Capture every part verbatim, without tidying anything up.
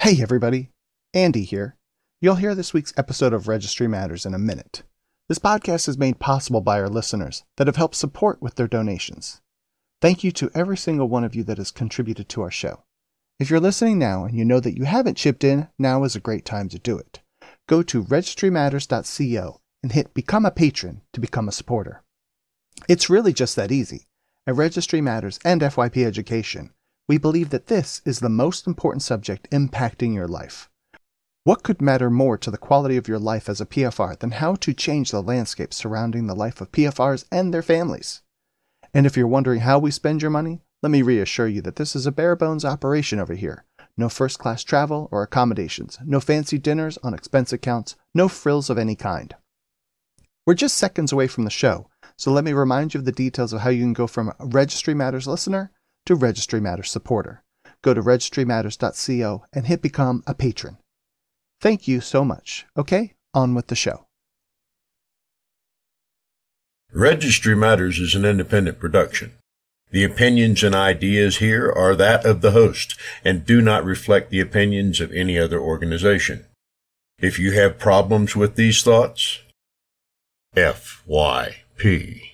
Hey everybody, Andy here. You'll hear this week's episode of Registry Matters in a minute. This podcast is made possible by our listeners that have helped support with their donations. Thank you to every single one of you that has contributed to our show. If you're listening now and you know that you haven't chipped in, now is a great time to do it. Go to registry matters dot co and hit Become a Patron to become a supporter. It's really just that easy. At Registry Matters and F Y P Education, we believe that this is the most important subject impacting your life. What could matter more to the quality of your life as a P F R than how to change the landscape surrounding the life of P F Rs and their families? And if you're wondering how we spend your money, let me reassure you that this is a bare-bones operation over here. No first-class travel or accommodations, no fancy dinners on expense accounts, no frills of any kind. We're just seconds away from the show, so let me remind you of the details of how you can go from a Registry Matters listener to Registry Matters supporter. Go to registry matters dot co and hit Become a Patron. Thank you so much. Okay, on with the show. Registry Matters is an independent production. The opinions and ideas here are that of the host and do not reflect the opinions of any other organization. If you have problems with these thoughts, F Y P.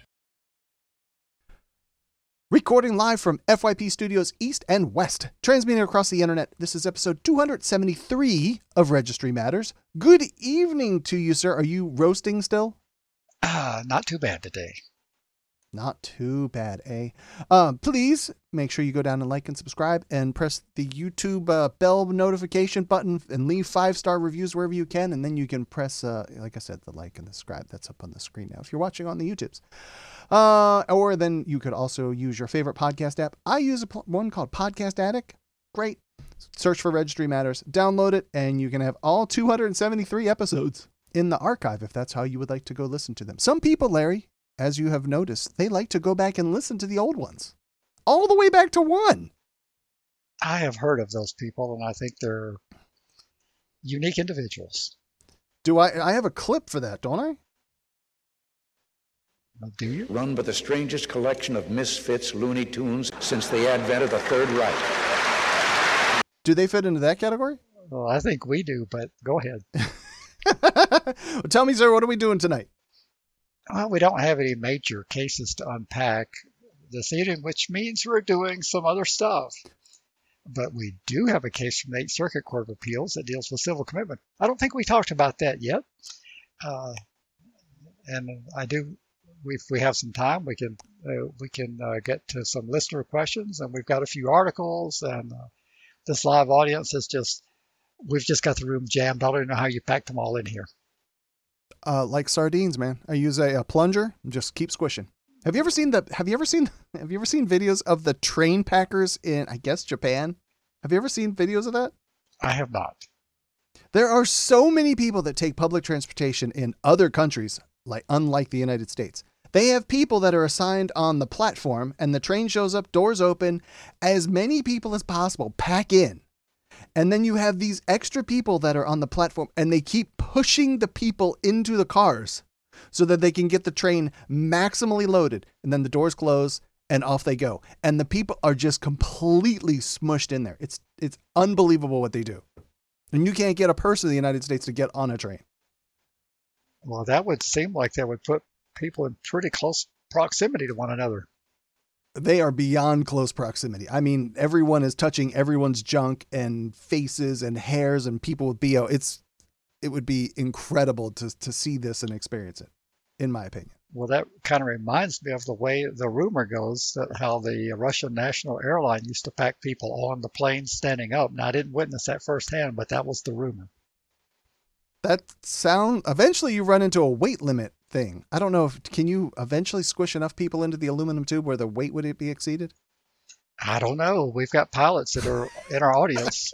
Recording live from F Y P Studios East and West, transmitting across the internet. This is episode two hundred seventy-three of Registry Matters. Good evening to you, sir. Are you roasting still? Uh, not too bad today. Not too bad, eh? Um, please make sure you go down and like and subscribe and press the YouTube uh, bell notification button and leave five-star reviews wherever you can. And then you can press, uh, like I said, the like and the subscribe. That's up on the screen now if you're watching on the YouTubes. Uh, or then you could also use your favorite podcast app. I use a pl- one called Podcast Addict. Great. Search for Registry Matters, download it, and you can have all two hundred seventy-three episodes in the archive if that's how you would like to go listen to them. Some people, Larry, as you have noticed, they like to go back and listen to the old ones. All the way back to one. I have heard of those people, and I think they're unique individuals. Do I? I have a clip for that, don't I? Do you? Run but the strangest collection of misfits Looney Tunes since the advent of the Third Reich. Do they fit into that category? Well, I think we do, but go ahead. Well, tell me, sir, what are we doing tonight? Well, we don't have any major cases to unpack this evening, which means we're doing some other stuff. But we do have a case from the Eighth Circuit Court of Appeals that deals with civil commitment. I don't think we talked about that yet. Uh, and I do, if we have some time, we can uh, we can uh, get to some listener questions. And we've got a few articles. And uh, this live audience is just, we've just got the room jammed. I don't even know how you packed them all in here. Uh, like sardines, man. I use a, a plunger and just keep squishing. Have you ever seen the, have you ever seen, have you ever seen videos of the train packers in, I guess, Japan? Have you ever seen videos of that? I have not. There are so many people that take public transportation in other countries, like unlike the United States. They have people that are assigned on the platform and the train shows up, doors open, as many people as possible pack in. And then you have these extra people that are on the platform and they keep pushing the people into the cars so that they can get the train maximally loaded. And then the doors close and off they go. And the people are just completely smushed in there. It's it's unbelievable what they do. And you can't get a person in the United States to get on a train. Well, that would seem like that would put people in pretty close proximity to one another. They are beyond close proximity. I mean, everyone is touching everyone's junk and faces and hairs and people with B O. It's, it would be incredible to, to see this and experience it, in my opinion. Well, that kind of reminds me of the way the rumor goes that how the Russian national airline used to pack people on the plane standing up. Now, I didn't witness that firsthand, but that was the rumor. That sound, eventually you run into a weight limit thing. I don't know if, can you eventually squish enough people into the aluminum tube where the weight would it be exceeded? I don't know. We've got pilots that are in our audience.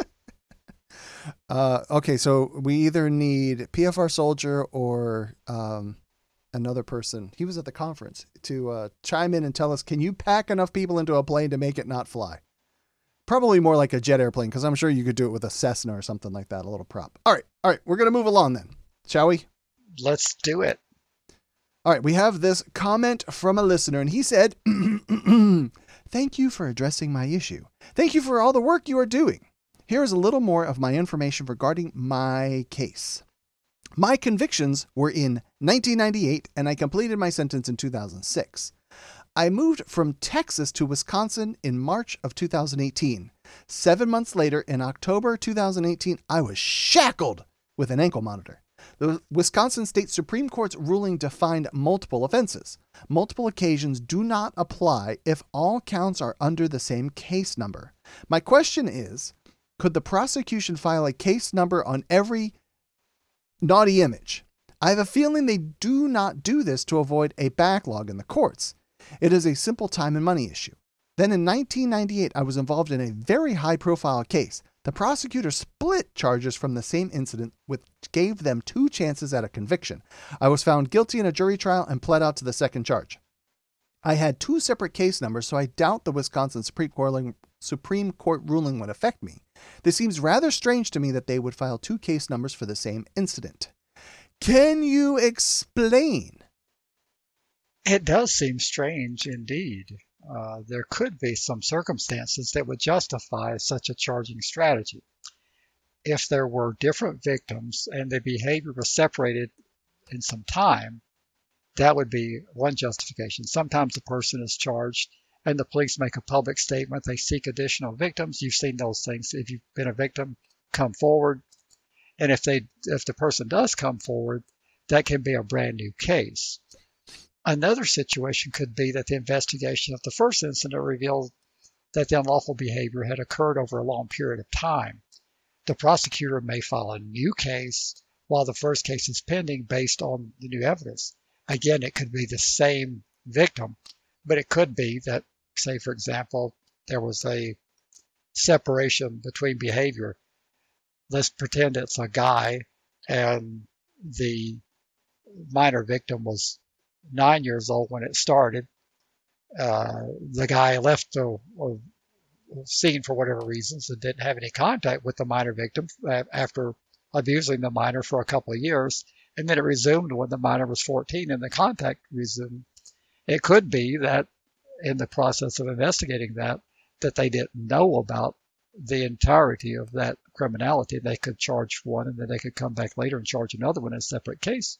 uh, okay. So we either need P F R Soldier or, um, another person. He was at the conference to, uh, chime in and tell us, can you pack enough people into a plane to make it not fly? Probably more like a jet airplane, because I'm sure you could do it with a Cessna or something like that, a little prop. All right. All right. We're going to move along then, shall we? Let's do it. All right. We have this comment from a listener, and he said, thank you for addressing my issue. Thank you for all the work you are doing. Here is a little more of my information regarding my case. My convictions were in nineteen ninety-eight, and I completed my sentence in two thousand six. I moved from Texas to Wisconsin in March of two thousand eighteen. Seven months later, in October two thousand eighteen, I was shackled with an ankle monitor. The Wisconsin State Supreme Court's ruling defined multiple offenses. Multiple occasions do not apply if all counts are under the same case number. My question is, could the prosecution file a case number on every naughty image? I have a feeling they do not do this to avoid a backlog in the courts. It is a simple time and money issue. Then in nineteen ninety-eight, I was involved in a very high-profile case. The prosecutor split charges from the same incident, which gave them two chances at a conviction. I was found guilty in a jury trial and pled out to the second charge. I had two separate case numbers, so I doubt the Wisconsin Supreme Court ruling would affect me. This seems rather strange to me that they would file two case numbers for the same incident. Can you explain? It does seem strange indeed. Uh, there could be some circumstances that would justify such a charging strategy. If there were different victims and the behavior was separated in some time, that would be one justification. Sometimes a person is charged and the police make a public statement. They seek additional victims. You've seen those things. If you've been a victim, come forward. And if they, if the person does come forward, that can be a brand new case. Another situation could be that the investigation of the first incident revealed that the unlawful behavior had occurred over a long period of time. The prosecutor may file a new case while the first case is pending based on the new evidence. Again, it could be the same victim, but it could be that, say, for example, there was a separation between behavior. Let's pretend it's a guy and the minor victim was nine years old when it started. Uh, the guy left the uh, scene for whatever reasons and didn't have any contact with the minor victim after abusing the minor for a couple of years, and then it resumed when the minor was fourteen and the contact resumed. It could be that in the process of investigating that, that they didn't know about the entirety of that criminality. They could charge one and then they could come back later and charge another one in a separate case.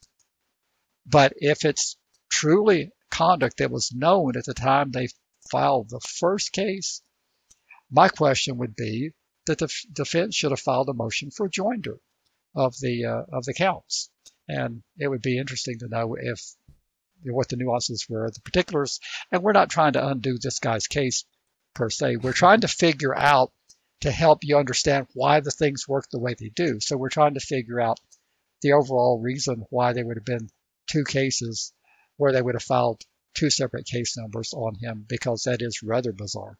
But if it's truly conduct that was known at the time they filed the first case, my question would be that the defense should have filed a motion for joinder of the uh, of the counts, and it would be interesting to know if what the nuances were, the particulars. And we're not trying to undo this guy's case per se. We're trying to figure out to help you understand why the things work the way they do. So we're trying to figure out the overall reason why there would have been two cases where they would have filed two separate case numbers on him, because that is rather bizarre.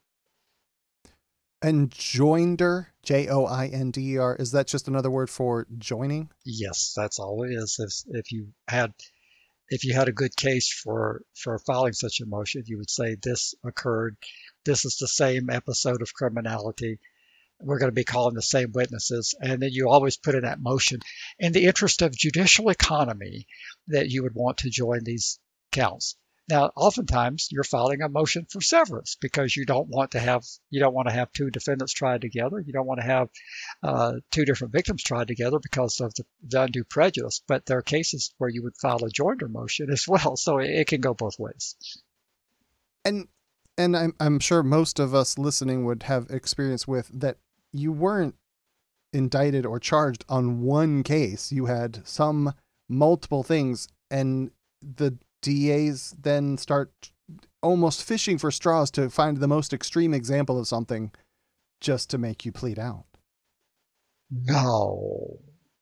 And joinder, J O I N D E R, is that just another word for joining? Yes, that's all it is. If, if you had if you had a good case for, for filing such a motion, you would say this occurred. This is the same episode of criminality. We're going to be calling the same witnesses. And then you always put in that motion in the interest of judicial economy that you would want to join these counts. Now, oftentimes you're filing a motion for severance because you don't want to have you don't want to have two defendants tried together. You don't want to have uh, two different victims tried together because of the, the undue prejudice. But there are cases where you would file a joinder motion as well, so it, it can go both ways. And and I'm I'm sure most of us listening would have experience with that. You weren't indicted or charged on one case. You had some multiple things, and the D As then start almost fishing for straws to find the most extreme example of something just to make you plead out. No.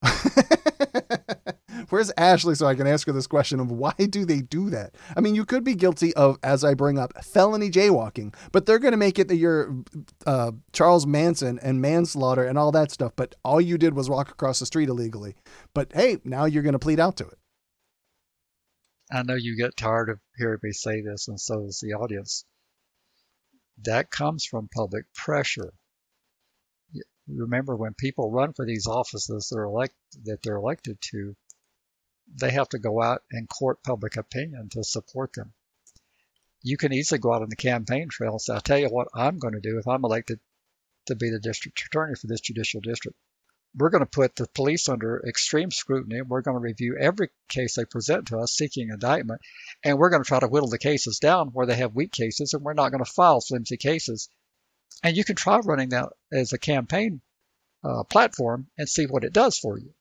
Where's Ashley so I can ask her this question of why do they do that? I mean, you could be guilty of, as I bring up, felony jaywalking, but they're going to make it that you're uh, Charles Manson and manslaughter and all that stuff, but all you did was walk across the street illegally. But hey, now you're going to plead out to it. I know you get tired of hearing me say this, and so does the audience. That comes from public pressure. Remember, when people run for these offices that, are elect, that they're elected to, they have to go out and court public opinion to support them. You can easily go out on the campaign trail and say, I'll tell you what I'm going to do if I'm elected to be the district attorney for this judicial district. We're going to put the police under extreme scrutiny. We're going to review every case they present to us seeking indictment, and we're going to try to whittle the cases down where they have weak cases, and we're not going to file flimsy cases. And you can try running that as a campaign uh, platform and see what it does for you.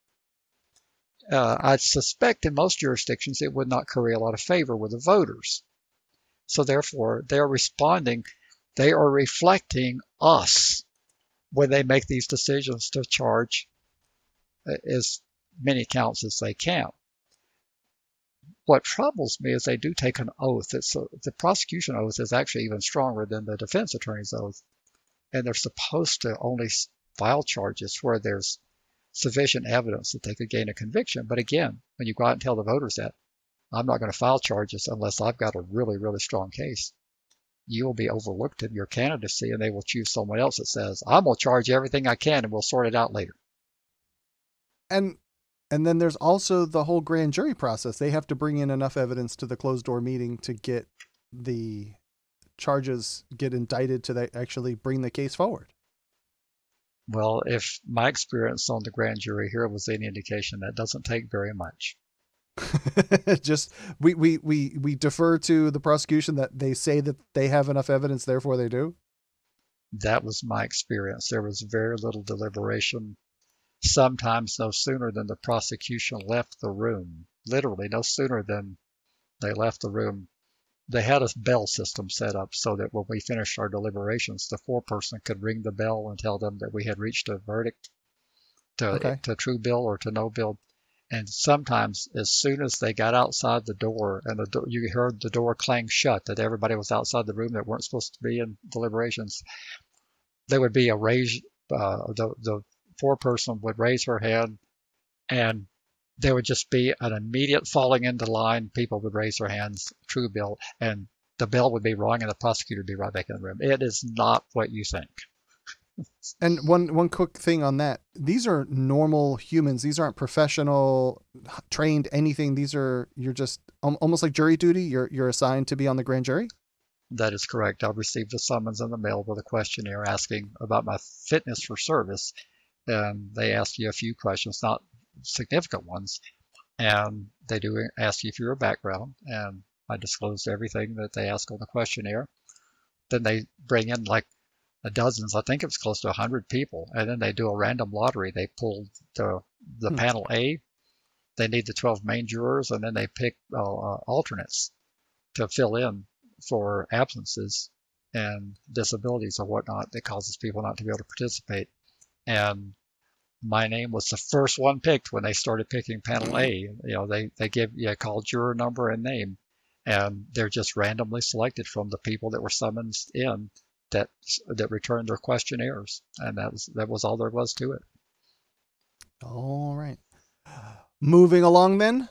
Uh, I suspect in most jurisdictions it would not curry a lot of favor with the voters. So therefore, they're responding, they are reflecting us when they make these decisions to charge as many counts as they can. What troubles me is they do take an oath. It's a, the prosecution oath is actually even stronger than the defense attorney's oath. And they're supposed to only file charges where there's sufficient evidence that they could gain a conviction. But again, when you go out and tell the voters that, I'm not going to file charges unless I've got a really, really strong case, you will be overlooked in your candidacy, and they will choose someone else that says, I'm going to charge everything I can and we'll sort it out later. And and then there's also the whole grand jury process. They have to bring in enough evidence to the closed door meeting to get the charges, get indicted, to the, actually bring the case forward. Well, if my experience on the grand jury here was any indication, that doesn't take very much. Just we, we we we defer to the prosecution that they say that they have enough evidence, therefore they do. That was my experience. There was very little deliberation. Sometimes no sooner than the prosecution left the room, literally no sooner than they left the room, they had a bell system set up so that when we finished our deliberations, the foreperson could ring the bell and tell them that we had reached a verdict to, okay. to true bill or to no bill. And sometimes, as soon as they got outside the door and the do- you heard the door clang shut, that everybody was outside the room that weren't supposed to be in deliberations, there would be a raise, uh, the, the foreperson would raise her hand, and there would just be an immediate falling into line. People would raise their hands, true bill, and the bell would be rung and the prosecutor would be right back in the room. It is not what you think. And one, one quick thing on that. These are normal humans. These aren't professional, trained anything. These are, you're just um, almost like jury duty. You're, you're assigned to be on the grand jury. That is correct. I received a summons in the mail with a questionnaire asking about my fitness for service. And they ask you a few questions, not significant ones. And they do ask you for your background. And I disclosed everything that they ask on the questionnaire. Then they bring in like dozens, I think it was close to one hundred people, and then they do a random lottery. They pull the the hmm. panel A. They need the twelve main jurors, and then they pick uh, uh, alternates to fill in for absences and disabilities or whatnot that causes people not to be able to participate. And my name was the first one picked when they started picking panel A. You know, they they give you a call juror number and name, and they're just randomly selected from the people that were summoned in that that returned their questionnaires, and that was that was all there was to it. All right. Moving along then.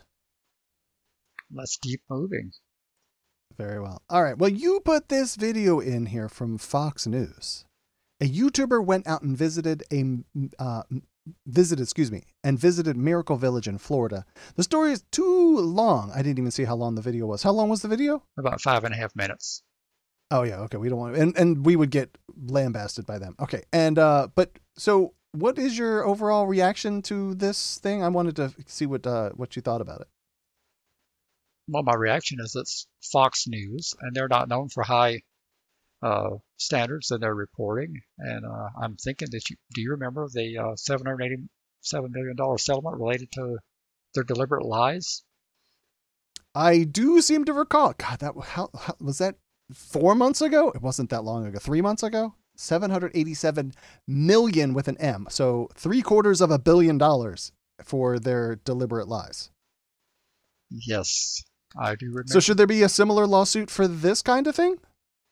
Let's keep moving. Very well. All right. Well, you put this video in here from Fox News. A YouTuber went out and visited a uh, visited, excuse me, and visited Miracle Village in Florida. The story is too long. I didn't even see how long the video was. How long was the video? About five and a half minutes. Oh yeah, okay. We don't want to, and and we would get lambasted by them. Okay, and uh, but so, what is your overall reaction to this thing? I wanted to see what uh what you thought about it. Well, my reaction is it's Fox News, and they're not known for high uh, standards in their reporting. And uh, I'm thinking that you do you remember the uh, seven hundred eighty-seven million dollars settlement related to their deliberate lies? I do seem to recall. God, that how, how was that? Four months ago? It wasn't that long ago. Three months ago? seven hundred eighty-seven million with an M. So three quarters of a billion dollars for their deliberate lies. Yes, I do remember. So should there be a similar lawsuit for this kind of thing?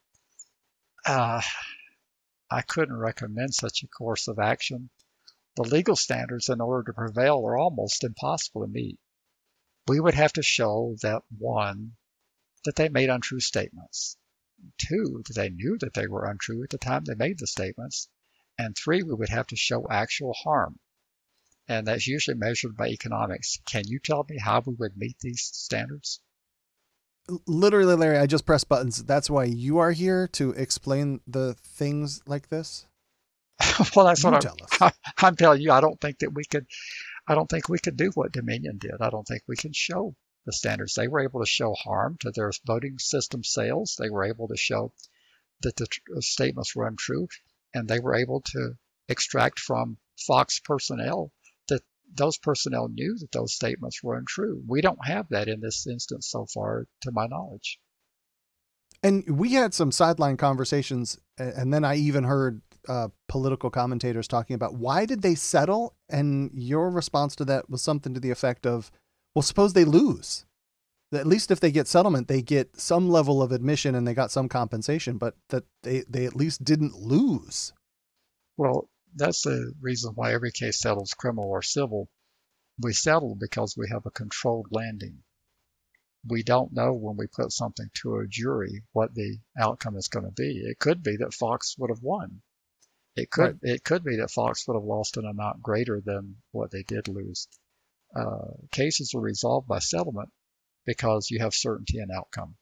Uh, I couldn't recommend such a course of action. The legal standards in order to prevail are almost impossible to meet. We would have to show that, one, that they made untrue statements. Two, that they knew that they were untrue at the time they made the statements. And three, we would have to show actual harm. And that's usually measured by economics. Can you tell me how we would meet these standards? Literally, Larry, I just press buttons. That's why you are here, to explain the things like this? Well, that's You what tell us. I'm, I'm telling you. I don't think that we could. I don't think we could do what Dominion did. I don't think we can show the standards. They were able to show harm to their voting system sales. They were able to show that the tr- statements were untrue, and they were able to extract from Fox personnel that those personnel knew that those statements were untrue. We don't have that in this instance so far, to my knowledge. And we had some sideline conversations, and then I even heard uh, political commentators talking about why did they settle? And your response to that was something to the effect of, well, suppose they lose. At least if they get settlement, they get some level of admission and they got some compensation, but that they, they at least didn't lose. Well, that's the reason why every case settles, criminal or civil. We settle because we have a controlled landing. We don't know when we put something to a jury what the outcome is going to be. It could be that Fox would have won. It could right. It could be that Fox would have lost an amount greater than what they did lose. Uh, cases are resolved by settlement because you have certainty in outcome.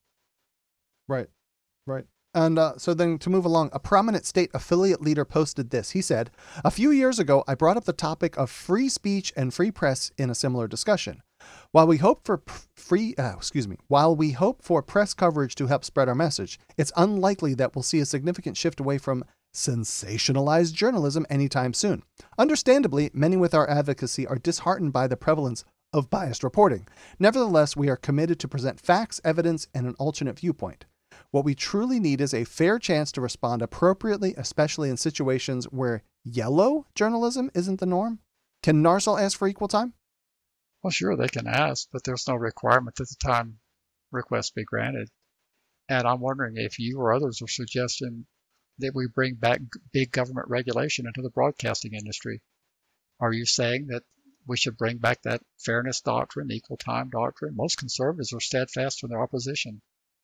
Right, right. And uh, so then to move along, a prominent state affiliate leader posted this. He said, "A few years ago, I brought up the topic of free speech and free press in a similar discussion. While we hope for free, uh, excuse me, while we hope for press coverage to help spread our message, it's unlikely that we'll see a significant shift away from sensationalized journalism anytime soon. Understandably, many with our advocacy are disheartened by the prevalence of biased reporting. Nevertheless, we are committed to present facts, evidence, and an alternate viewpoint. What we truly need is a fair chance to respond appropriately, especially in situations where yellow journalism isn't the norm. Can NARSOL ask for equal time?" Well, sure, they can ask, but there's no requirement that the time request be granted. And I'm wondering if you or others are suggesting that we bring back big government regulation into the broadcasting industry. Are you saying that we should bring back that fairness doctrine, equal time doctrine? Most conservatives are steadfast in their opposition.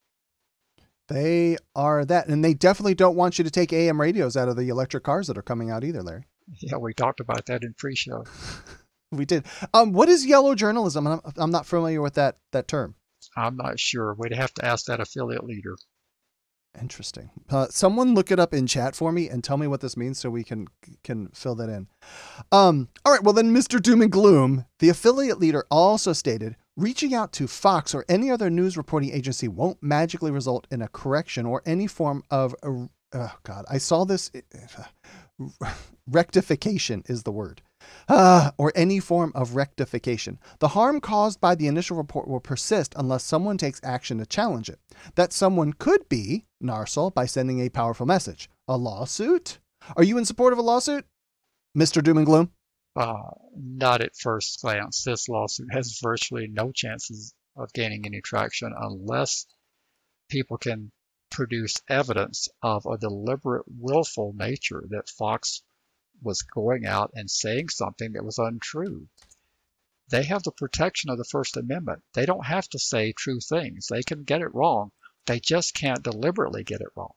They are that, and they definitely don't want you to take A M radios out of the electric cars that are coming out either, Larry. Yeah, we talked about that in pre-show. We did. Um, what is yellow journalism? I'm, I'm not familiar with that that term. I'm not sure. We'd have to ask that affiliate leader. Interesting. Uh, someone look it up in chat for me and tell me what this means so we can can fill that in. Um, all right. Well, then, Mister Doom and Gloom, the affiliate leader, also stated, reaching out to Fox or any other news reporting agency won't magically result in a correction or any form of, uh, oh God, I saw this. Uh, rectification is the word. Uh, or any form of rectification. The harm caused by the initial report will persist unless someone takes action to challenge it. That someone could be NARSOL by sending a powerful message. A lawsuit? Are you in support of a lawsuit, Mister Doom and Gloom? Uh, not at first glance. This lawsuit has virtually no chances of gaining any traction unless people can produce evidence of a deliberate, willful nature that Fox was going out and saying something that was untrue. They have the protection of the First Amendment. They don't have to say true things. They can get it wrong. They just can't deliberately get it wrong.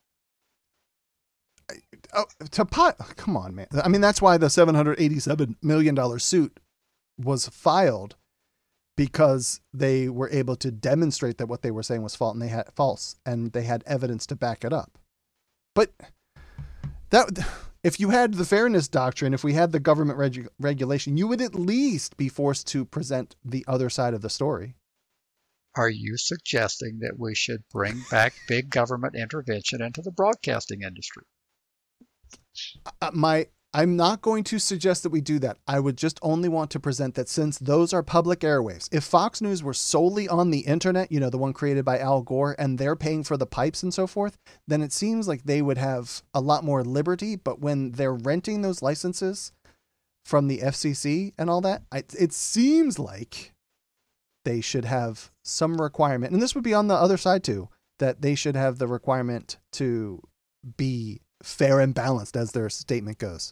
Oh, to pot, come on, man. I mean, that's why the seven hundred eighty-seven million dollars suit was filed, because they were able to demonstrate that what they were saying was false, and they had false, and they had evidence to back it up. But that, if you had the fairness doctrine, if we had the government regu- regulation, you would at least be forced to present the other side of the story. Are you suggesting that we should bring back big government intervention into the broadcasting industry? Uh, my, I'm not going to suggest that we do that. I would just only want to present that since those are public airwaves, if Fox News were solely on the internet, you know, the one created by Al Gore, and they're paying for the pipes and so forth, then it seems like they would have a lot more liberty. But when they're renting those licenses from the F C C and all that, I, it seems like they should have some requirement, and this would be on the other side too, that they should have the requirement to be fair and balanced, as their statement goes.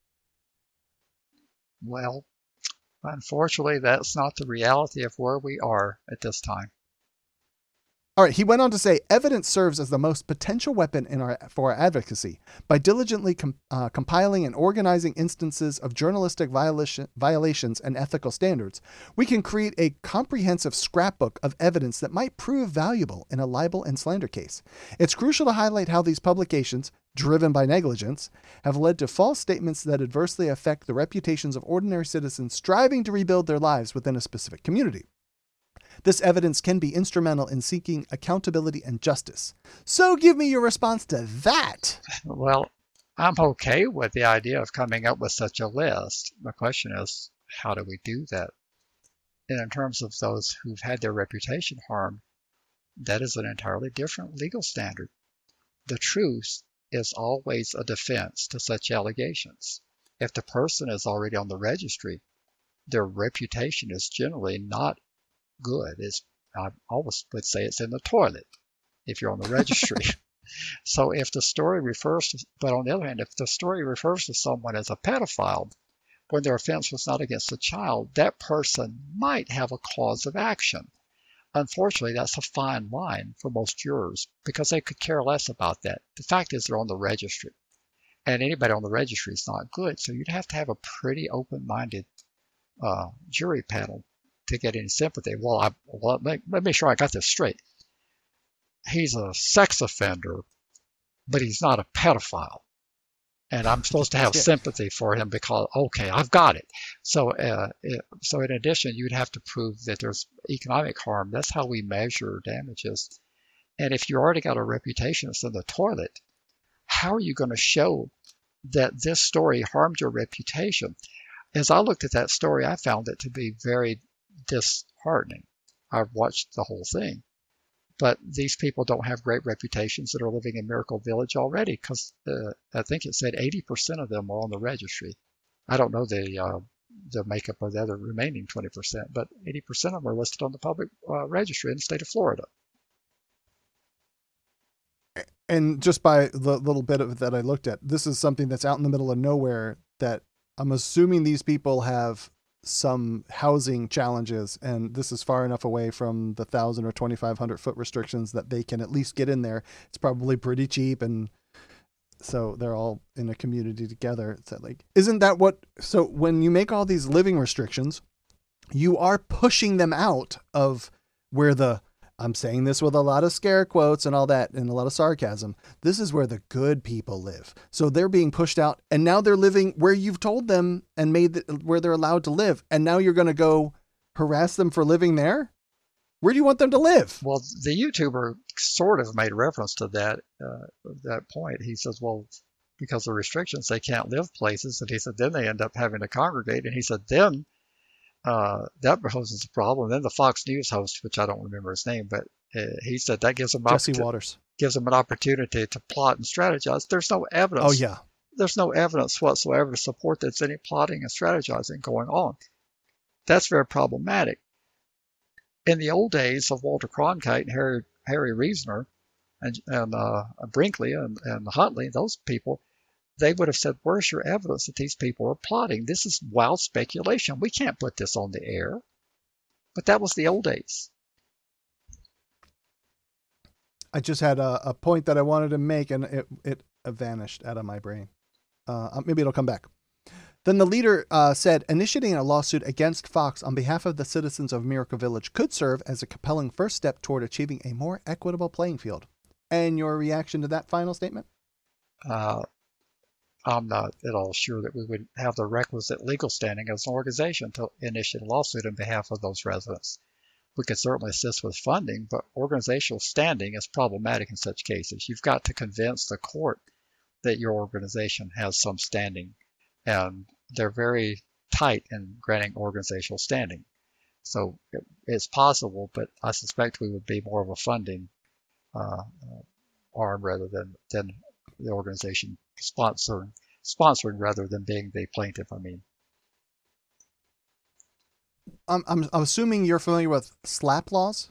Well, unfortunately, that's not the reality of where we are at this time. All right. He went on to say, evidence serves as the most potential weapon in our for our advocacy. By diligently com- uh, compiling and organizing instances of journalistic violation, violations and ethical standards, we can create a comprehensive scrapbook of evidence that might prove valuable in a libel and slander case. It's crucial to highlight how these publications, driven by negligence, have led to false statements that adversely affect the reputations of ordinary citizens striving to rebuild their lives within a specific community. This evidence can be instrumental in seeking accountability and justice. So give me your response to that. Well, I'm okay with the idea of coming up with such a list. The question is, how do we do that? And in terms of those who've had their reputation harmed, that is an entirely different legal standard. The truth is always a defense to such allegations. If the person is already on the registry, their reputation is generally not good. It's, I always would say it's in the toilet if you're on the registry. So if the story refers to, but on the other hand, if the story refers to someone as a pedophile, when their offense was not against a child, that person might have a cause of action. Unfortunately, that's a fine line for most jurors because they could care less about that. The fact is they're on the registry, and anybody on the registry is not good. So you'd have to have a pretty open-minded uh, jury panel to get any sympathy. Well, I, well let, let me make sure I got this straight. He's a sex offender, but he's not a pedophile. And I'm supposed to have sympathy for him because, okay, I've got it. So, uh, it, so in addition, you'd have to prove that there's economic harm. That's how we measure damages. And if you already got a reputation that's in the toilet, how are you going to show that this story harmed your reputation? As I looked at that story, I found it to be very disheartening. I've watched the whole thing. But these people don't have great reputations that are living in Miracle Village already because uh, I think it said eighty percent of them are on the registry. I don't know the uh, the makeup of the other remaining twenty percent, but eighty percent of them are listed on the public uh, registry in the state of Florida. And just by the little bit of it that I looked at, this is something that's out in the middle of nowhere that I'm assuming these people have some housing challenges, and this is far enough away from the thousand or twenty-five hundred foot restrictions that they can at least get in there. It's probably pretty cheap, and so they're all in a community together. It's like, isn't that what? So when you make all these living restrictions, you are pushing them out of where the, I'm saying this with a lot of scare quotes and all that and a lot of sarcasm, this is where the good people live. So they're being pushed out, and now they're living where you've told them and made the, where they're allowed to live. And now you're going to go harass them for living there? Where do you want them to live? Well, the YouTuber sort of made reference to that, uh, that point. He says, well, because of restrictions, they can't live places. And he said, then they end up having to congregate. And he said, then Uh, that poses a problem. Then the Fox News host, which I don't remember his name, but uh, he said that gives them Jesse Waters gives them an opportunity to plot and strategize. There's no evidence. Oh yeah, there's no evidence whatsoever to support that there's any plotting and strategizing going on. That's very problematic. In the old days of Walter Cronkite and Harry Harry Reasoner and and uh, Brinkley and, and Huntley, those people, they would have said, where's your evidence that these people are plotting? This is wild speculation. We can't put this on the air. But that was the old days. I just had a, a point that I wanted to make, and it, it vanished out of my brain. Uh, maybe it'll come back. Then the leader uh, said, initiating a lawsuit against Fox on behalf of the citizens of Miracle Village could serve as a compelling first step toward achieving a more equitable playing field. And your reaction to that final statement? Uh, I'm not at all sure that we would have the requisite legal standing as an organization to initiate a lawsuit on behalf of those residents. We could certainly assist with funding, but organizational standing is problematic in such cases. You've got to convince the court that your organization has some standing, and they're very tight in granting organizational standing. So it, it's possible, but I suspect we would be more of a funding uh, arm rather than, than the organization sponsoring, sponsoring rather than being the plaintiff, I mean. I'm, I'm, I'm assuming you're familiar with SLAPP laws?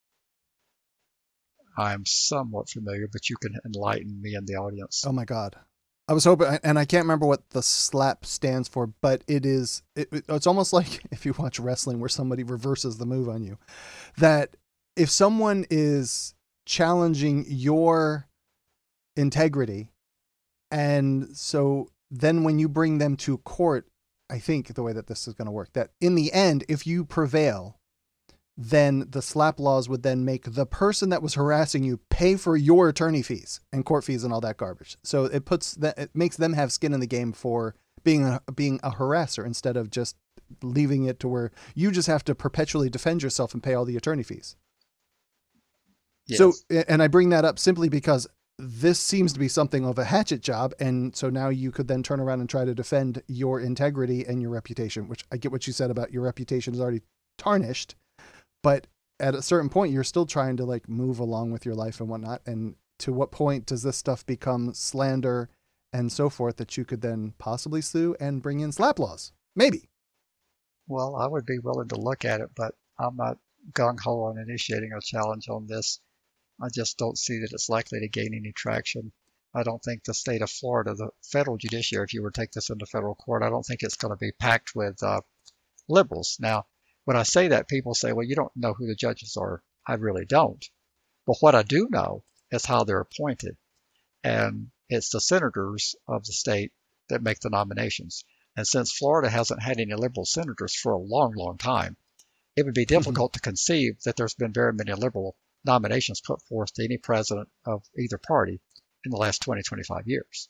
I'm somewhat familiar, but you can enlighten me and the audience. Oh my God. I was hoping, and I can't remember what the SLAPP stands for, but it is, it, it's almost like if you watch wrestling where somebody reverses the move on you, that if someone is challenging your integrity, and so then when you bring them to court, I think the way that this is going to work, that in the end, if you prevail, then the SLAPP laws would then make the person that was harassing you pay for your attorney fees and court fees and all that garbage. So it puts that, it makes them have skin in the game for being a, being a harasser instead of just leaving it to where you just have to perpetually defend yourself and pay all the attorney fees. Yes. So, and I bring that up simply because this seems to be something of a hatchet job. And so now you could then turn around and try to defend your integrity and your reputation, which I get what you said about your reputation is already tarnished. But at a certain point, you're still trying to like move along with your life and whatnot. And to what point does this stuff become slander and so forth that you could then possibly sue and bring in SLAPP laws? Maybe. Well, I would be willing to look at it, but I'm not gung-ho on initiating a challenge on this. I just don't see that it's likely to gain any traction. I don't think the state of Florida, the federal judiciary, if you were to take this into federal court, I don't think it's going to be packed with uh, liberals. Now, when I say that, people say, well, you don't know who the judges are. I really don't. But what I do know is how they're appointed. And it's the senators of the state that make the nominations. And since Florida hasn't had any liberal senators for a long, long time, it would be difficult mm-hmm. to conceive that there's been very many liberal nominations put forth to any president of either party in the last twenty, twenty-five years.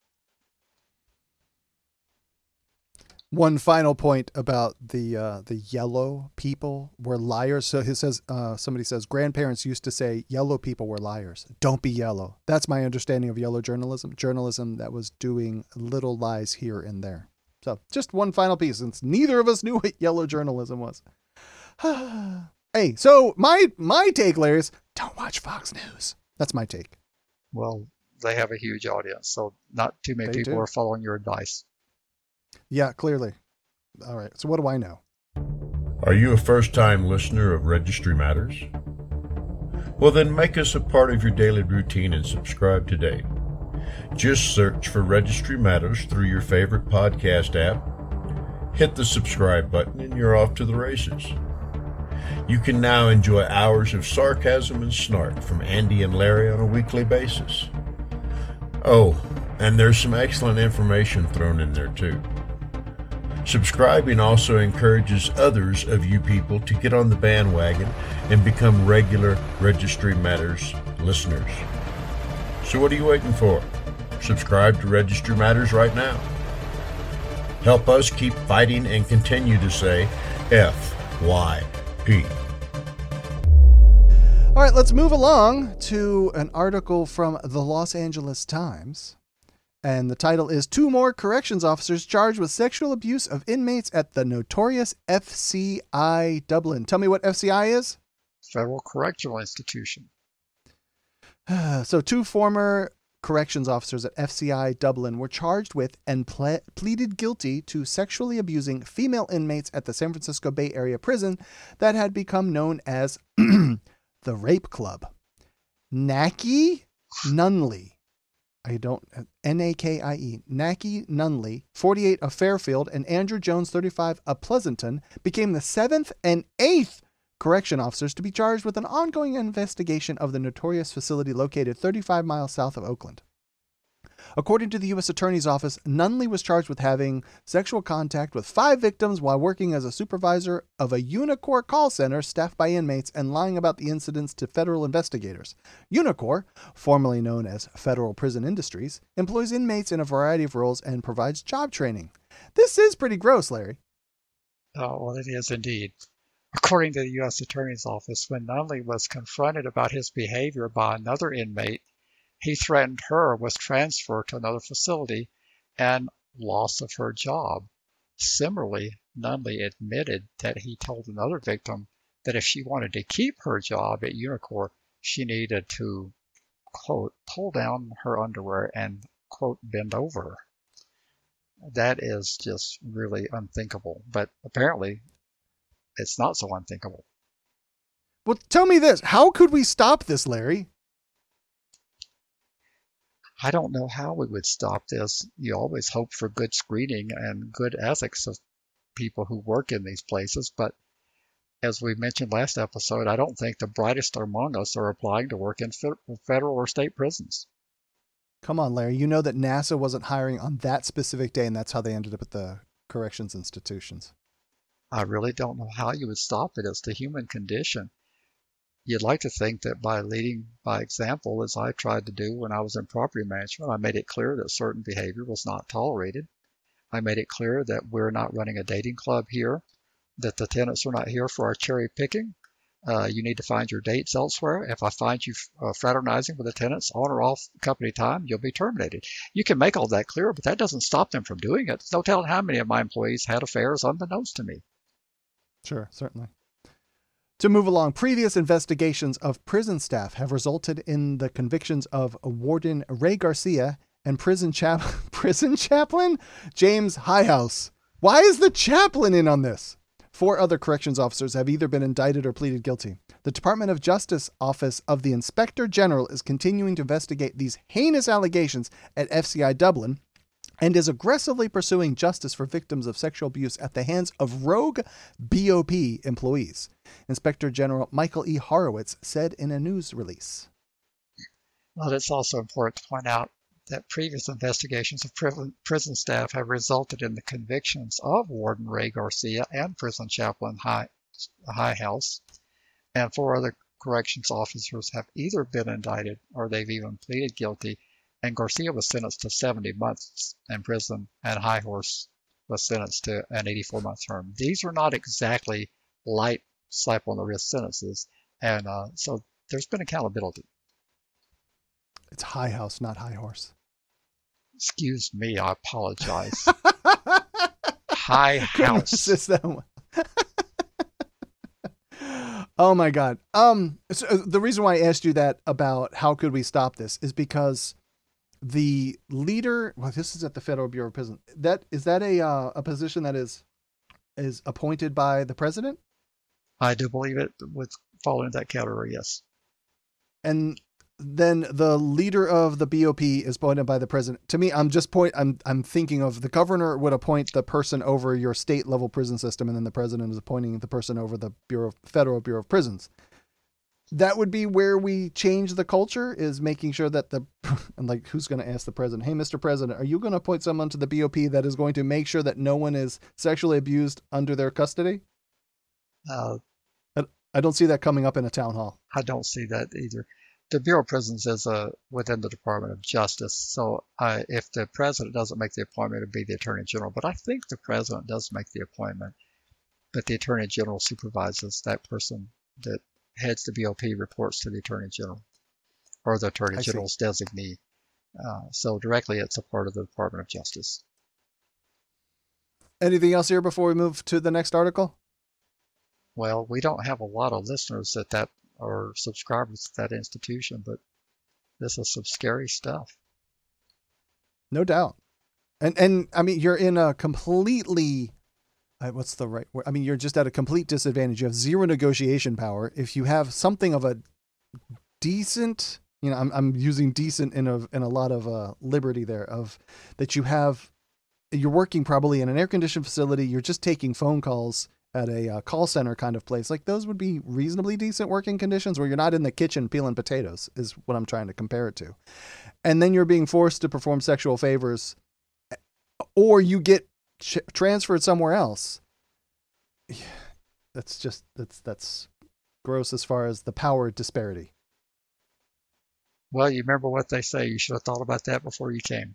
One final point about the uh, the yellow people were liars. So he says, uh, somebody says, grandparents used to say yellow people were liars. Don't be yellow. That's my understanding of yellow journalism. Journalism that was doing little lies here and there. So just one final piece, since neither of us knew what yellow journalism was. Hey, so my my take, Larry, is don't watch Fox News. That's my take. Well, they have a huge audience, so not too many They people do. are following your advice. Yeah, clearly. All right. So what do I know? Are you a first-time listener of Registry Matters? Well, then make us a part of your daily routine and subscribe today. Just search for Registry Matters through your favorite podcast app. Hit the subscribe button and you're off to the races. You can now enjoy hours of sarcasm and snark from Andy and Larry on a weekly basis. Oh, and there's some excellent information thrown in there too. Subscribing also encourages others of you people to get on the bandwagon and become regular Registry Matters listeners. So what are you waiting for? Subscribe to Registry Matters right now. Help us keep fighting and continue to say F Y P. All right, let's move along to an article from the Los Angeles Times. And the title is Two More Corrections Officers Charged with Sexual Abuse of Inmates at the Notorious F C I Dublin. Tell me what F C I is? Federal Correctional Institution. So two former corrections officers at F C I Dublin were charged with and ple- pleaded guilty to sexually abusing female inmates at the San Francisco Bay Area prison that had become known as the Rape Club. Nakie Nunley. I don't, N A K I E, Nakie Nunley, forty-eight of Fairfield, and Andrew Jones, thirty-five of Pleasanton, became the seventh and eighth correction officers to be charged with an ongoing investigation of the notorious facility located thirty-five miles south of Oakland. According to the U S Attorney's Office, Nunley was charged with having sexual contact with five victims while working as a supervisor of a Unicor call center staffed by inmates and lying about the incidents to federal investigators. Unicor, formerly known as Federal Prison Industries, employs inmates in a variety of roles and provides job training. This is pretty gross, Larry. Oh, well, it is indeed. According to the U S Attorney's Office, when Nunley was confronted about his behavior by another inmate, he threatened her with transfer to another facility and loss of her job. Similarly, Nunley admitted that he told another victim that if she wanted to keep her job at Unicor, she needed to, quote, pull down her underwear and, quote, bend over. That is just really unthinkable. But apparently, it's not so unthinkable. Well, tell me this. How could we stop this, Larry? I don't know how we would stop this. You always hope for good screening and good ethics of people who work in these places. But as we mentioned last episode, I don't think the brightest among us are applying to work in federal or state prisons. Come on, Larry. You know that NASA wasn't hiring on that specific day, and that's how they ended up at the corrections institutions. I really don't know how you would stop it. It's the human condition. You'd like to think that by leading by example, as I tried to do when I was in property management, I made it clear that certain behavior was not tolerated. I made it clear that we're not running a dating club here, that the tenants are not here for our cherry picking. Uh, you need to find your dates elsewhere. If I find you uh, fraternizing with the tenants on or off company time, you'll be terminated. You can make all that clear, but that doesn't stop them from doing it. There's no telling how many of my employees had affairs unbeknownst to me. Sure, certainly. To move along, previous investigations of prison staff have resulted in the convictions of Warden Ray Garcia and prison chap prison chaplain James Highhouse. Why is the chaplain in on this? Four other corrections officers have either been indicted or pleaded guilty. The Department of Justice Office of the Inspector General is continuing to investigate these heinous allegations at F C I Dublin and is aggressively pursuing justice for victims of sexual abuse at the hands of rogue B O P employees. Inspector General Michael E. Horowitz said in a news release. Well, it's also important to point out that previous investigations of prison staff have resulted in the convictions of Warden Ray Garcia and prison chaplain High, Highhouse, and four other corrections officers have either been indicted or they've even pleaded guilty, and Garcia was sentenced to seventy months in prison, and Highhouse was sentenced to an eighty-four month term. These are not exactly light slap on the wrist sentences, and uh, so there's been accountability. It's Highhouse, not High Horse. Excuse me, I apologize. High House. Oh my God. Um, so the reason why I asked you that about how could we stop this is because the leader, well, this is at the Federal Bureau of Prisons. That is that a uh, a position that is is appointed by the president? I do believe it would fall into that category, yes. And then the leader of the B O P is appointed by the president. To me, I'm just point. I'm I'm thinking of the governor would appoint the person over your state level prison system, and then the president is appointing the person over the Bureau, Federal Bureau of Prisons. That would be where we change the culture, is making sure that the, and like, who's going to ask the president, hey, Mister President, are you going to appoint someone to the B O P that is going to make sure that no one is sexually abused under their custody? Uh, I, I don't see that coming up in a town hall. I don't see that either. The Bureau of Prisons is uh, within the Department of Justice, so uh, if the president doesn't make the appointment, it would be the Attorney General. But I think the president does make the appointment, but the Attorney General supervises that person that heads the B O P, reports to the Attorney General, or the Attorney I General's see. designee. Uh, so directly, it's a part of the Department of Justice. Anything else here before we move to the next article? Well, we don't have a lot of listeners at that or subscribers to that institution, but this is some scary stuff. No doubt. And, and I mean, you're in a completely, uh, what's the right word? I mean, you're just at a complete disadvantage. You have zero negotiation power. If you have something of a decent, you know, I'm, I'm using decent in a, in a lot of uh, liberty there, of that you have, you're working probably in an air conditioned facility. You're just taking phone calls at a uh, call center kind of place. Like, those would be reasonably decent working conditions where you're not in the kitchen peeling potatoes, is what I'm trying to compare it to. And then you're being forced to perform sexual favors, or you get ch- transferred somewhere else. That's just, that's, that's gross as far as the power disparity. Well, you remember what they say. You should have thought about that before you came.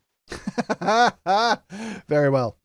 Very well.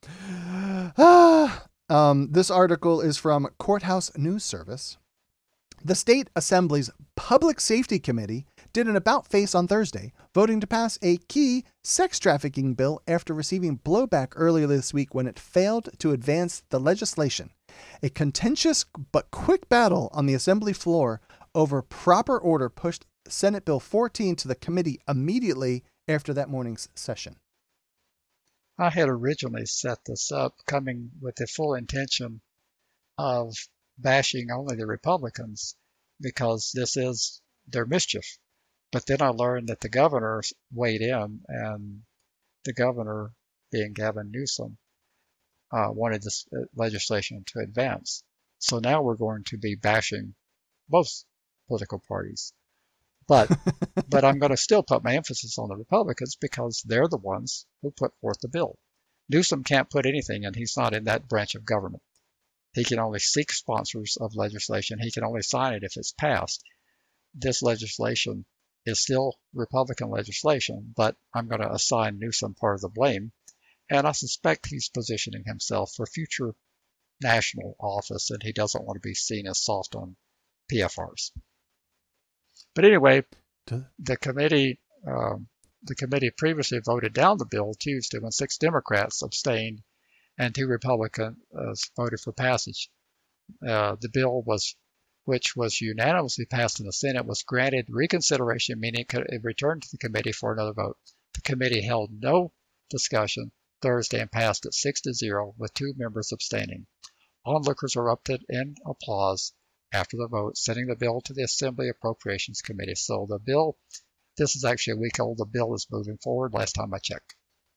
Um, this article is from Courthouse News Service. The State Assembly's Public Safety Committee did an about-face on Thursday, voting to pass a key sex trafficking bill after receiving blowback earlier this week when it failed to advance the legislation. A contentious but quick battle on the Assembly floor over proper order pushed Senate Bill fourteen to the committee immediately after that morning's session. I had originally set this up coming with the full intention of bashing only the Republicans because this is their mischief. But then I learned that the governor weighed in, and the governor, being Gavin Newsom, uh, wanted this legislation to advance. So now we're going to be bashing both political parties. But but I'm going to still put my emphasis on the Republicans because they're the ones who put forth the bill. Newsom can't put anything in. He's not in that branch of government. He can only seek sponsors of legislation. He can only sign it if it's passed. This legislation is still Republican legislation, but I'm going to assign Newsom part of the blame. And I suspect he's positioning himself for future national office, and he doesn't want to be seen as soft on P F Rs. But anyway, the committee um, the committee previously voted down the bill Tuesday when six Democrats abstained and two Republicans uh, voted for passage. Uh, the bill was, which was unanimously passed in the Senate, was granted reconsideration, meaning it could it returned to the committee for another vote. The committee held no discussion Thursday and passed it six to zero with two members abstaining. Onlookers erupted in applause after the vote, sending the bill to the Assembly Appropriations Committee. So the bill, this is actually a week old, the bill is moving forward last time I checked.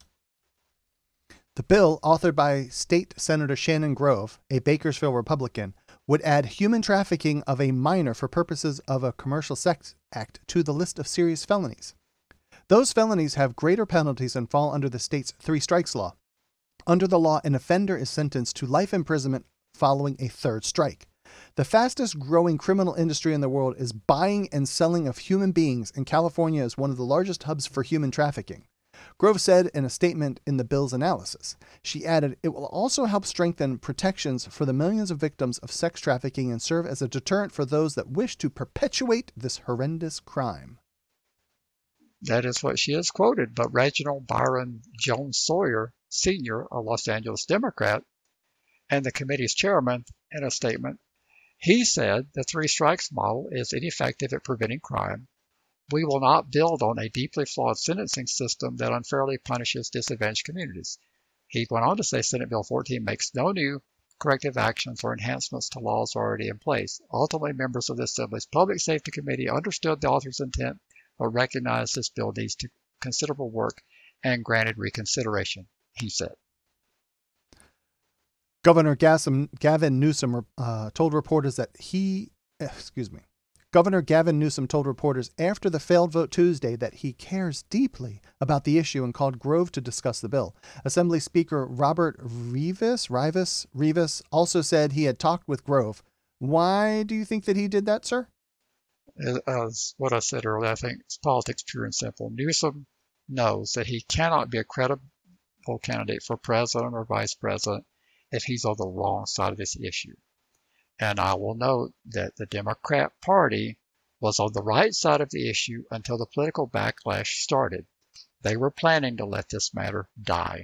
The bill, authored by State Senator Shannon Grove, a Bakersfield Republican, would add human trafficking of a minor for purposes of a commercial sex act to the list of serious felonies. Those felonies have greater penalties and fall under the state's three strikes law. Under the law, an offender is sentenced to life imprisonment following a third strike. The fastest growing criminal industry in the world is buying and selling of human beings, and California is one of the largest hubs for human trafficking. Grove said in a statement in the bill's analysis. She added, it will also help strengthen protections for the millions of victims of sex trafficking and serve as a deterrent for those that wish to perpetuate this horrendous crime. That is what she has quoted, but Reginald Byron Jones Sawyer, Senior, a Los Angeles Democrat, and the committee's chairman, in a statement, he said the three strikes model is ineffective at preventing crime. We will not build on a deeply flawed sentencing system that unfairly punishes disadvantaged communities. He went on to say Senate Bill fourteen makes no new corrective actions or enhancements to laws already in place. Ultimately, members of the Assembly's Public Safety Committee understood the author's intent, but recognized this bill needs to considerable work and granted reconsideration, he said. Governor Gavin Newsom uh, told reporters that he, excuse me, Governor Gavin Newsom told reporters after the failed vote Tuesday that he cares deeply about the issue and called Grove to discuss the bill. Assembly Speaker Robert Rivas, Rivas, Rivas also said he had talked with Grove. Why do you think that he did that, sir? As what I said earlier, I think it's politics pure and simple. Newsom knows that he cannot be a credible candidate for president or vice president if he's on the wrong side of this issue. And I will note that the Democrat Party was on the right side of the issue until the political backlash started. They were planning to let this matter die.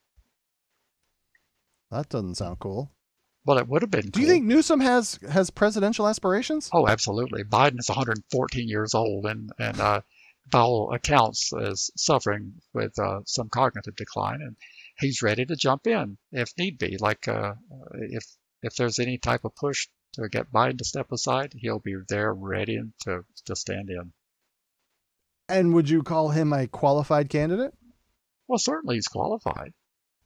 That doesn't sound cool. Well, it would have been Do cool. you think Newsom has, has presidential aspirations? Oh, absolutely. Biden is one hundred fourteen years old and, and uh, by all accounts is suffering with uh, some cognitive decline. And he's ready to jump in if need be. Like uh, if if there's any type of push to get Biden to step aside, he'll be there ready to, to stand in. And would you call him a qualified candidate? Well, certainly he's qualified.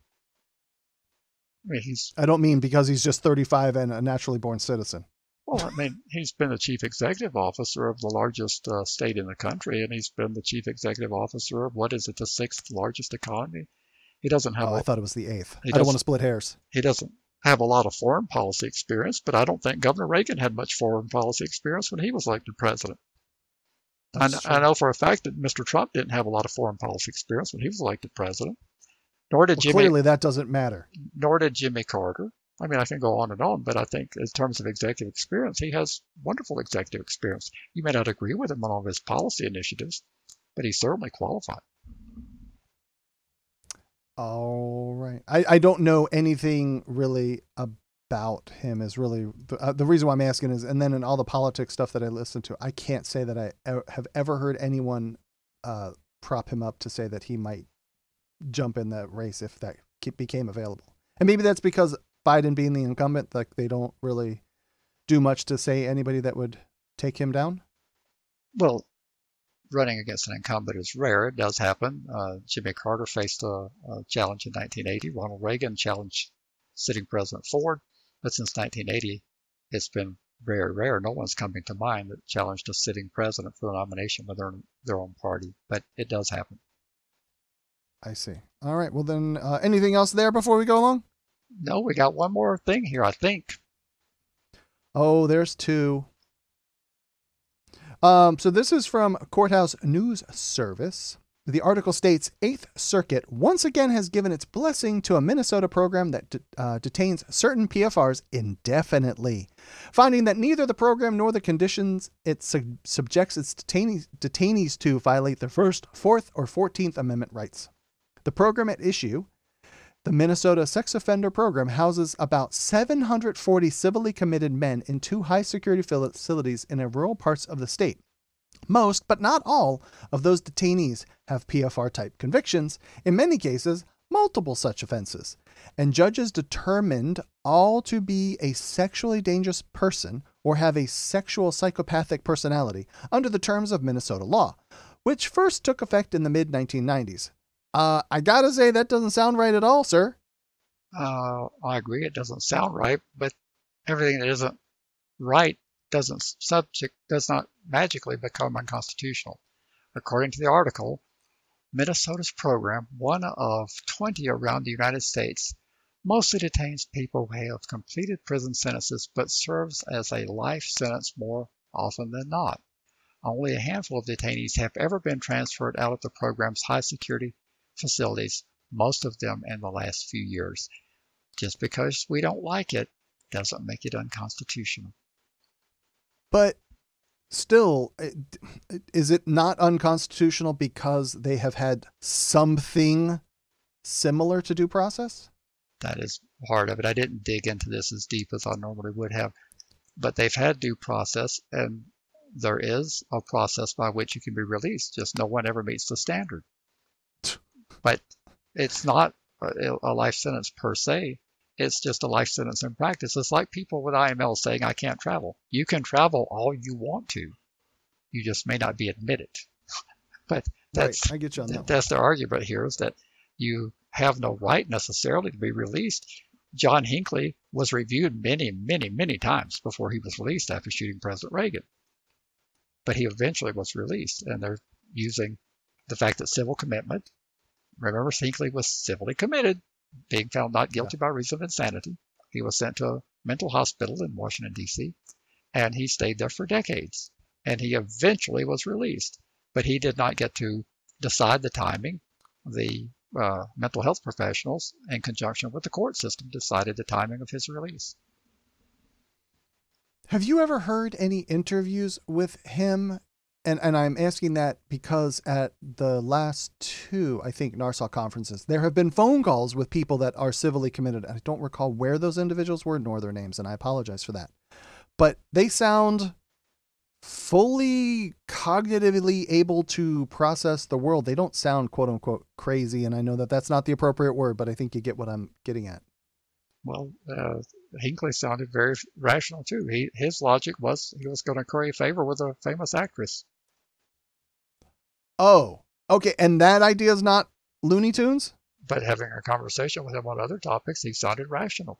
I mean, he's. I don't mean because he's just thirty-five and a naturally born citizen. Well, I mean, he's been the chief executive officer of the largest uh, state in the country, and he's been the chief executive officer of, what is it, the sixth largest economy? He doesn't have. Oh, a, I thought it was the eighth. I don't want to split hairs. He doesn't have a lot of foreign policy experience, but I don't think Governor Reagan had much foreign policy experience when he was elected president. I, I know for a fact that Mister Trump didn't have a lot of foreign policy experience when he was elected president. Nor did Well, Jimmy. clearly, that doesn't matter. Nor did Jimmy Carter. I mean, I can go on and on, but I think in terms of executive experience, he has wonderful executive experience. You may not agree with him on all of his policy initiatives, but he's certainly qualified. All right. I, I don't know anything really about him is really the, uh, the reason why I'm asking is, and then in all the politics stuff that I listen to, I can't say that I e- have ever heard anyone uh, prop him up to say that he might jump in that race if that became available. And maybe that's because Biden being the incumbent, like they don't really do much to say anybody that would take him down. Well, running against an incumbent is rare. It does happen. Uh, Jimmy Carter faced a, a challenge in nineteen eighty. Ronald Reagan challenged sitting President Ford. But since nineteen eighty, it's been very rare. No one's coming to mind that challenged a sitting president for the nomination with their, their own party. But it does happen. I see. All right. Well, then uh, anything else there before we go along? No, we got one more thing here, I think. Oh, there's two. Um, so this is from Courthouse News Service. The article states, Eighth Circuit once again has given its blessing to a Minnesota program that de- uh, detains certain P F Rs indefinitely, finding that neither the program nor the conditions it sub- subjects its detainees, detainees to violate their First, Fourth, or Fourteenth Amendment rights. The program at issue, the Minnesota Sex Offender Program, houses about seven hundred forty civilly committed men in two high-security facilities in rural parts of the state. Most, but not all, of those detainees have P F R-type convictions, in many cases, multiple such offenses, and judges determined all to be a sexually dangerous person or have a sexual psychopathic personality under the terms of Minnesota law, which first took effect in the mid nineteen nineties. Uh, I gotta say, that doesn't sound right at all, sir. Uh, I agree, it doesn't sound right, but everything that isn't right doesn't subject does not magically become unconstitutional. According to the article, Minnesota's program, one of twenty around the United States, mostly detains people who have completed prison sentences but serves as a life sentence more often than not. Only a handful of detainees have ever been transferred out of the program's high security facilities, most of them in the last few years. Just because we don't like it doesn't make it unconstitutional. But still, is it not unconstitutional because they have had something similar to due process? That is part of it. I didn't dig into this as deep as I normally would have, but they've had due process, and there is a process by which you can be released. Just no one ever meets the standard. But it's not a, a life sentence per se. It's just a life sentence in practice. It's like people with I M L saying, I can't travel. You can travel all you want to. You just may not be admitted. But that's, right, I get you on that that's their argument here, is that you have no right necessarily to be released. John Hinckley was reviewed many, many, many times before he was released after shooting President Reagan. But he eventually was released, and they're using the fact that civil commitment, remember, Hinckley was civilly committed, being found not guilty by reason of insanity. He was sent to a mental hospital in Washington, D C, and he stayed there for decades. And he eventually was released, but he did not get to decide the timing. The uh, mental health professionals, in conjunction with the court system, decided the timing of his release. Have you ever heard any interviews with him? And and I'm asking that because at the last two, I think, NARSAW conferences, there have been phone calls with people that are civilly committed. I don't recall where those individuals were, nor their names, and I apologize for that. But they sound fully cognitively able to process the world. They don't sound, quote unquote, crazy. And I know that that's not the appropriate word, but I think you get what I'm getting at. Well, uh, Hinckley sounded very rational too. He, his logic was he was going to curry favor with a famous actress. Oh, okay. And that idea is not Looney Tunes? But having a conversation with him on other topics, he sounded rational.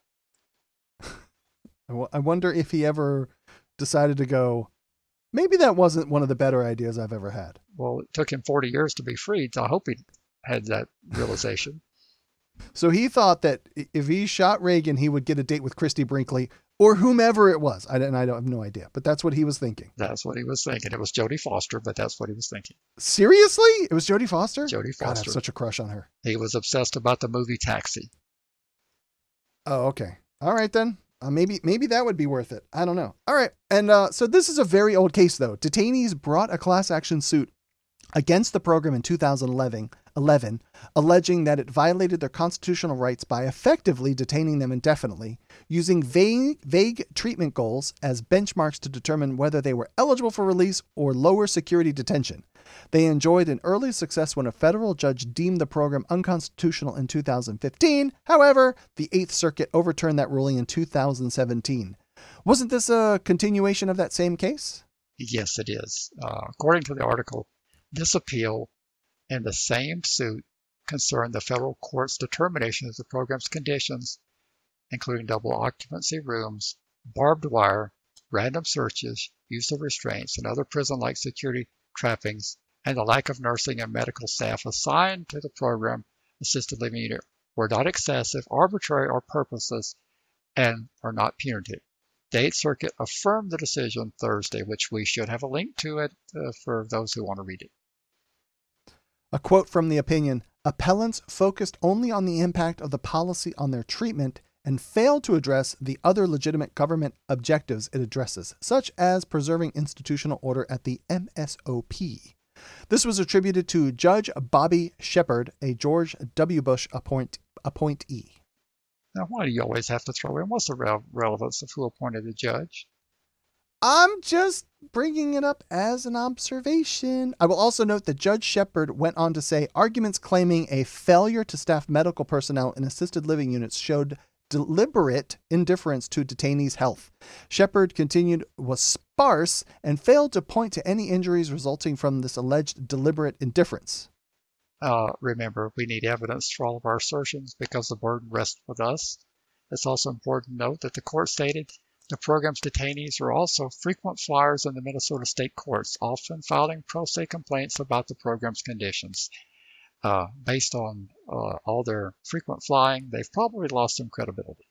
I wonder if he ever decided to go, maybe that wasn't one of the better ideas I've ever had. Well, it took him forty years to be freed, so I hope he had that realization. So he thought that if he shot Reagan, he would get a date with Christy Brinkley or whomever it was. I, and I don't have no idea, but that's what he was thinking. That's what he was thinking. It was Jodie Foster, but that's what he was thinking. Seriously? It was Jodie Foster? Jodie Foster. God, I have such a crush on her. He was obsessed about the movie Taxi. Oh, okay. All right, then. Uh, maybe maybe that would be worth it. I don't know. All right. And uh, so this is a very old case, though. Detainees brought a class action suit against the program in two thousand eleven, eleven, alleging that it violated their constitutional rights by effectively detaining them indefinitely, using vague, vague treatment goals as benchmarks to determine whether they were eligible for release or lower security detention. They enjoyed an early success when a federal judge deemed the program unconstitutional in two thousand fifteen. However, the Eighth Circuit overturned that ruling in two thousand seventeen. Wasn't this a continuation of that same case? Yes, it is. Uh, according to the article, this appeal and the same suit concerned the federal court's determination of the program's conditions, including double occupancy rooms, barbed wire, random searches, use of restraints, and other prison-like security trappings, and the lack of nursing and medical staff assigned to the program assisted living unit were not excessive, arbitrary, or purposeless, and are not punitive. The Eighth Circuit affirmed the decision Thursday, which we should have a link to it uh, for those who want to read it. A quote from the opinion: appellants focused only on the impact of the policy on their treatment and failed to address the other legitimate government objectives it addresses, such as preserving institutional order at the M S O P. This was attributed to Judge Bobby Shepard, a George W. Bush appoint, appointee. Now, why do you always have to throw in? What's the re- relevance of who appointed the judge? I'm just bringing it up as an observation. I will also note that Judge Shepard went on to say arguments claiming a failure to staff medical personnel in assisted living units showed deliberate indifference to detainees' health. Shepard continued was sparse and failed to point to any injuries resulting from this alleged deliberate indifference. Uh, remember, we need evidence for all of our assertions because the burden rests with us. It's also important to note that the court stated the program's detainees are also frequent flyers in the Minnesota state courts, often filing pro se complaints about the program's conditions. Uh, based on uh, all their frequent flying, they've probably lost some credibility.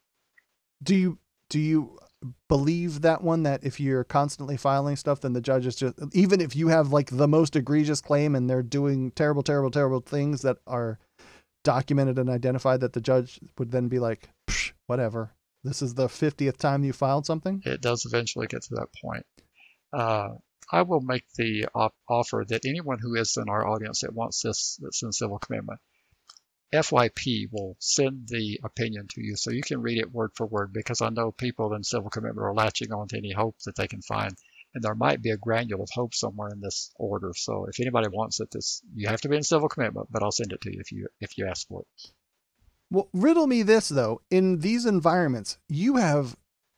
Do you do you believe that one, that if you're constantly filing stuff, then the judge is just, even if you have like the most egregious claim and they're doing terrible, terrible, terrible things that are documented and identified, that the judge would then be like, psh, whatever, this is the fiftieth time you filed something? It does eventually get to that point. Uh, I will make the op- offer that anyone who is in our audience that wants this, that's in civil commitment, F Y P will send the opinion to you so you can read it word for word, because I know people in civil commitment are latching on to any hope that they can find, and there might be a granule of hope somewhere in this order. So if anybody wants it, this, you have to be in civil commitment, but I'll send it to you if you if you ask for it. Well, riddle me this, though. In these environments, you have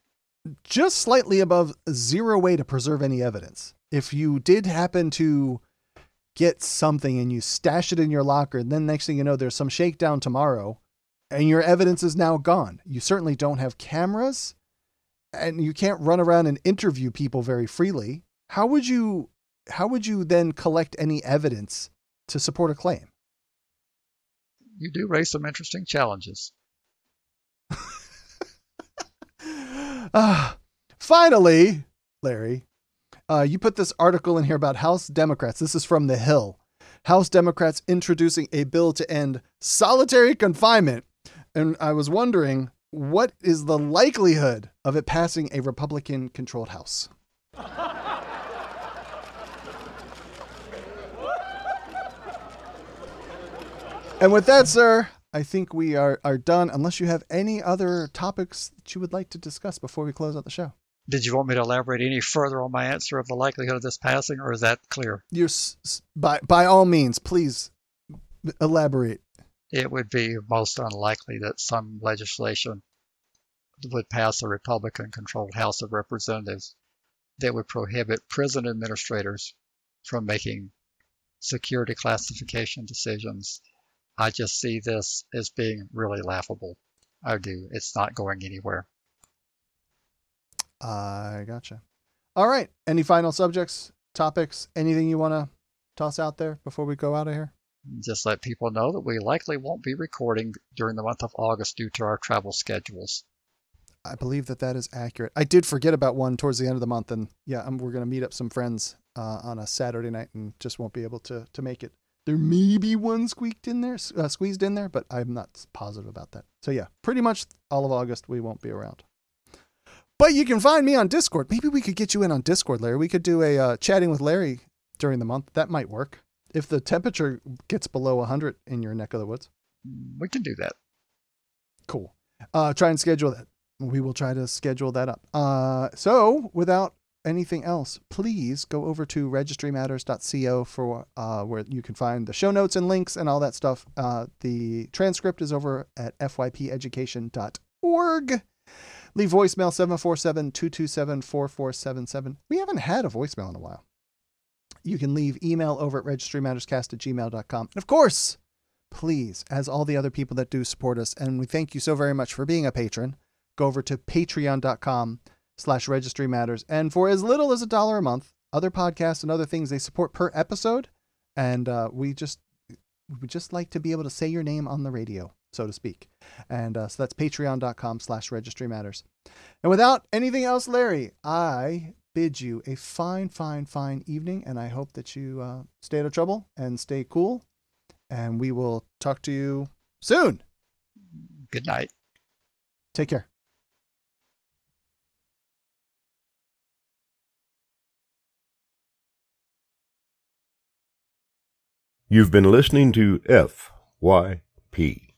just slightly above zero way to preserve any evidence. If you did happen to get something and you stash it in your locker, and then next thing you know, there's some shakedown tomorrow and your evidence is now gone. You certainly don't have cameras and you can't run around and interview people very freely. How would you, how would you then collect any evidence to support a claim? You do raise some interesting challenges. uh, finally, Larry, Uh, you put this article in here about House Democrats. This is from The Hill. House Democrats introducing a bill to end solitary confinement. And I was wondering, what is the likelihood of it passing a Republican-controlled House? And with that, sir, I think we are, are done, unless you have any other topics that you would like to discuss before we close out the show. Did you want me to elaborate any further on my answer of the likelihood of this passing, or is that clear? You're, by, by all means, please elaborate. It would be most unlikely that some legislation would pass a Republican-controlled House of Representatives that would prohibit prison administrators from making security classification decisions. I just see this as being really laughable. I do. It's not going anywhere. I gotcha. All right. Any final subjects, topics, anything you want to toss out there before we go out of here? Just let people know that we likely won't be recording during the month of August due to our travel schedules. I believe that that is accurate. I did forget about one towards the end of the month, and yeah, I'm, we're going to meet up some friends uh, on a Saturday night and just won't be able to to make it. There may be one squeaked in there, uh, squeezed in there, but I'm not positive about that. So yeah, pretty much all of August we won't be around. But you can find me on Discord. Maybe we could get you in on Discord, Larry. We could do a uh, chatting with Larry during the month. That might work. If the temperature gets below one hundred in your neck of the woods. We can do that. Cool. Uh, try and schedule that. We will try to schedule that up. Uh, so without anything else, please go over to registry matters dot co for uh, where you can find the show notes and links and all that stuff. Uh, the transcript is over at f y p education dot org. Leave voicemail seven four seven, two two seven, four four seven seven. We haven't had a voicemail in a while. You can leave email over at registry matters cast at gmail dot com. And of course, please, as all the other people that do support us, and we thank you so very much for being a patron, go over to patreon dot com slash registry matters. And for as little as a dollar a month, other podcasts and other things they support per episode. And uh, we just we just like to be able to say your name on the radio. so to speak. And uh, so that's patreon.com slash registry matters. And without anything else, Larry, I bid you a fine, fine, fine evening. And I hope that you uh, stay out of trouble and stay cool. And we will talk to you soon. Good night. Take care. You've been listening to F Y P.